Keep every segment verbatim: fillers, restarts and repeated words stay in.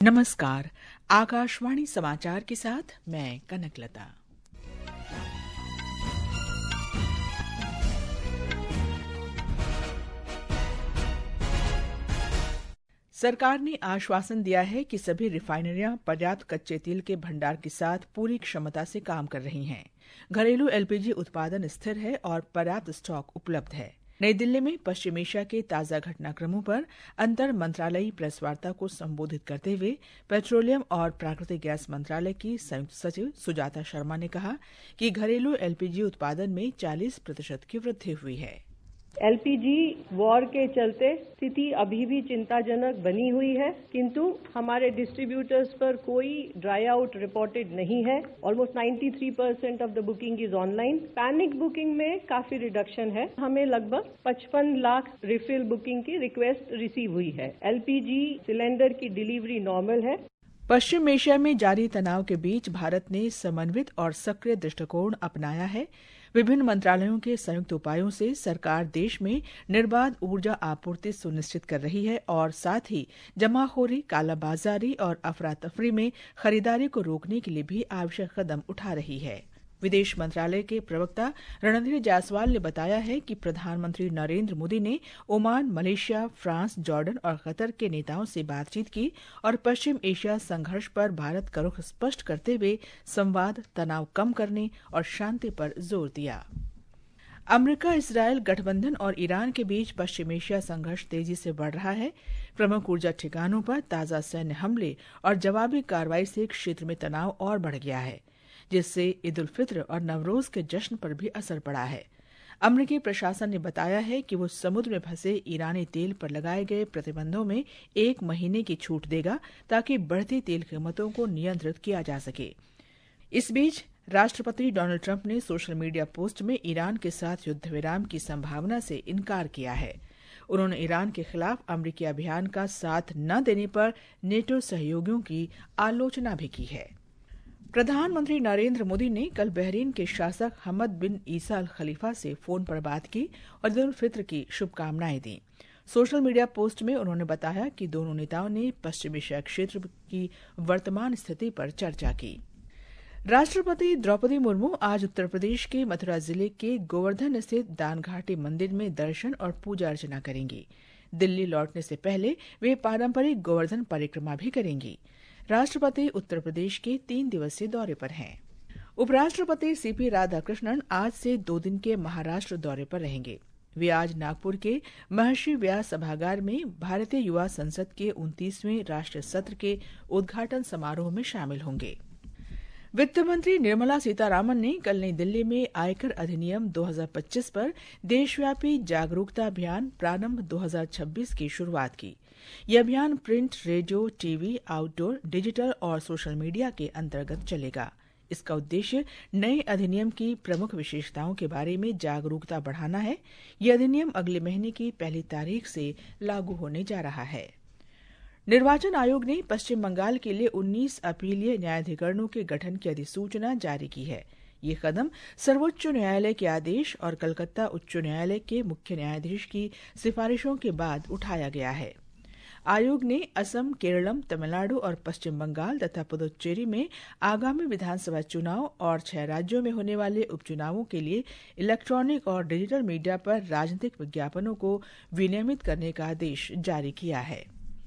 नमस्कार। आकाशवाणी समाचार के साथ मैं कनकलता। सरकार ने आश्वासन दिया है कि सभी रिफाइनरियां पर्याप्त कच्चे तेल के भंडार के साथ पूरी क्षमता से काम कर रही हैं। घरेलू एलपीजी उत्पादन स्थिर है और पर्याप्त स्टॉक उपलब्ध है। नई दिल्ली में पश्चिम एशिया के ताजा घटनाक्रमों पर अंतर मंत्रालयी प्रेस वार्ता को संबोधित करते हुए पेट्रोलियम और प्राकृतिक गैस मंत्रालय की संयुक्त सचिव सुजाता शर्मा ने कहा कि घरेलू एलपीजी उत्पादन में चालीस प्रतिशत की वृद्धि हुई है। एलपीजी वॉर के चलते स्थिति अभी भी चिंताजनक बनी हुई है, किंतु हमारे डिस्ट्रीब्यूटर्स पर कोई ड्राई आउट रिपोर्टेड नहीं है। ऑलमोस्ट तिरानवे percent of the booking is online. Panic booking में काफी रिडक्शन है। हमें लगभग पचपन लाख रिफिल बुकिंग की रिक्वेस्ट रिसीव हुई है। एलपीजी सिलेंडर की डिलीवरी नॉर्मल है। पश्चिम एशिया में जारी तनाव के बीच भारत ने समन्वित और सक्रिय दृष्टिकोण अपनाया है। विभिन्न मंत्रालयों के संयुक्त उपायों से सरकार देश में निर्बाध ऊर्जा आपूर्ति सुनिश्चित कर रही है और साथ ही जमाखोरी, कालाबाजारी और अफरा तफरी में खरीदारी को रोकने के लिए भी आवश्यक कदम उठा रही है। विदेश मंत्रालय के प्रवक्ता रणधीर जायसवाल ने बताया है कि प्रधानमंत्री नरेंद्र मोदी ने ओमान, मलेशिया, फ्रांस, जॉर्डन और कतर के नेताओं से बातचीत की और पश्चिम एशिया संघर्ष पर भारत का रुख स्पष्ट करते हुए संवाद, तनाव कम करने और शांति पर जोर दिया। अमेरिका इजरायल गठबंधन और ईरान के बीच पश्चिम एशिया संघर्ष तेजी से बढ़ रहा है। प्रमुख ऊर्जा ठिकानों पर ताजा सैन्य हमले और जवाबी कार्रवाई से क्षेत्र में तनाव और बढ़ गया है, जिससे ईद उल फित्र और नवरोज के जश्न पर भी असर पड़ा है। अमेरिकी प्रशासन ने बताया है कि वो समुद्र में फंसे ईरानी तेल पर लगाए गए प्रतिबंधों में एक महीने की छूट देगा ताकि बढ़ती तेल कीमतों को नियंत्रित किया जा सके। इस बीच राष्ट्रपति डोनाल्ड ट्रंप ने सोशल मीडिया पोस्ट में ईरान के साथ युद्ध विराम की संभावना से इनकार किया है। उन्होंने ईरान के खिलाफ अमेरिकी अभियान का साथ न देने पर नेटो सहयोगियों की आलोचना भी की है। प्रधानमंत्री नरेंद्र मोदी ने कल बहरीन के शासक हमद बिन ईसा अल खलीफा से फोन पर बात की और ईद उल फित्र की शुभकामनाएं दी। सोशल मीडिया पोस्ट में उन्होंने बताया कि दोनों नेताओं ने पश्चिम एशिया क्षेत्र की वर्तमान स्थिति पर चर्चा की। राष्ट्रपति द्रौपदी मुर्मू आज उत्तर प्रदेश के मथुरा जिले के गोवर्धन स्थित दानघाटी मंदिर में दर्शन और पूजा अर्चना करेंगी। दिल्ली लौटने से पहले वे पारंपरिक गोवर्धन परिक्रमा भी करेंगी। राष्ट्रपति उत्तर प्रदेश के तीन दिवसीय दौरे पर हैं। उपराष्ट्रपति सीपी राधाकृष्णन आज से दो दिन के महाराष्ट्र दौरे पर रहेंगे। वे आज नागपुर के महर्षि व्यास सभागार में भारतीय युवा संसद के उनतीसवें राष्ट्रीय सत्र के उद्घाटन समारोह में शामिल होंगे। वित्त मंत्री निर्मला सीतारामन ने कल नई दिल्ली में आयकर अधिनियम दो हज़ार पच्चीस पर देशव्यापी जागरूकता अभियान प्रारंभ दो हज़ार छब्बीस की शुरुआत की। यह अभियान print, radio, TV, outdoor, digital और सोशल मीडिया के अंतर्गत चलेगा। इसका उद्देश्य नए अधिनियम की प्रमुख विशेषताओं के बारे में जागरूकता बढ़ाना है। यह अधिनियम अगले महीने की पहली तारीख से लागू होने जा रहा है। निर्वाचन आयोग ने पश्चिम बंगाल के लिए उन्नीस अपीलीय न्यायाधिकरणों के गठन की अधिसूचना जारी की है। ये कदम सर्वोच्च न्यायालय के आदेश और कलकत्ता उच्च न्यायालय के मुख्य न्यायाधीश की सिफारिशों के बाद उठाया गया है। आयोग ने असम, केरलम, तमिलनाडु और पश्चिम बंगाल तथा पुदुच्चेरी में आगामी विधानसभा चुनाव और छह राज्यों में होने वाले उपचुनावों के लिए इलेक्ट्रॉनिक और डिजिटल मीडिया पर राजनीतिक विज्ञापनों को विनियमित करने का आदेश जारी किया है।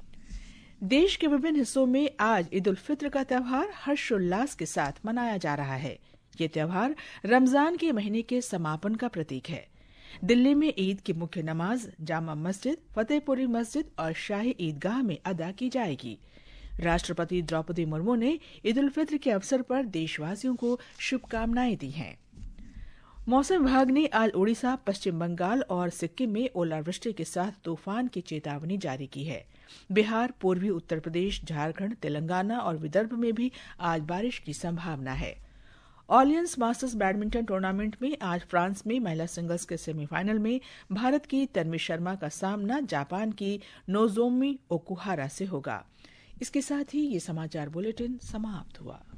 देश के विभिन्न हिस्सों में आज ईद उल फित्र का त्यौहार हर्षोल्लास के साथ मनाया जा रहा है। ये त्यौहार रमजान के महीने के समापन का प्रतीक है। दिल्ली में ईद की मुख्य नमाज जामा मस्जिद, फतेहपुरी मस्जिद और शाही ईदगाह में अदा की जाएगी। राष्ट्रपति द्रौपदी मुर्मू ने ईद उल फित्र के अवसर पर देशवासियों को शुभकामनाएं दी हैं। मौसम विभाग ने आज ओडिशा, पश्चिम बंगाल और सिक्किम में ओलावृष्टि के साथ तूफान की चेतावनी जारी की है। बिहार, पूर्वी उत्तर प्रदेश, झारखंड, तेलंगाना और विदर्भ में भी आज बारिश की संभावना है। ऑलियंस मास्टर्स बैडमिंटन टूर्नामेंट में आज फ्रांस में महिला सिंगल्स के सेमीफाइनल में भारत की तन्वी शर्मा का सामना जापान की नोजोमी ओकुहारा से होगा। इसके साथ ही ये समाचार बुलेटिन समाप्त हुआ।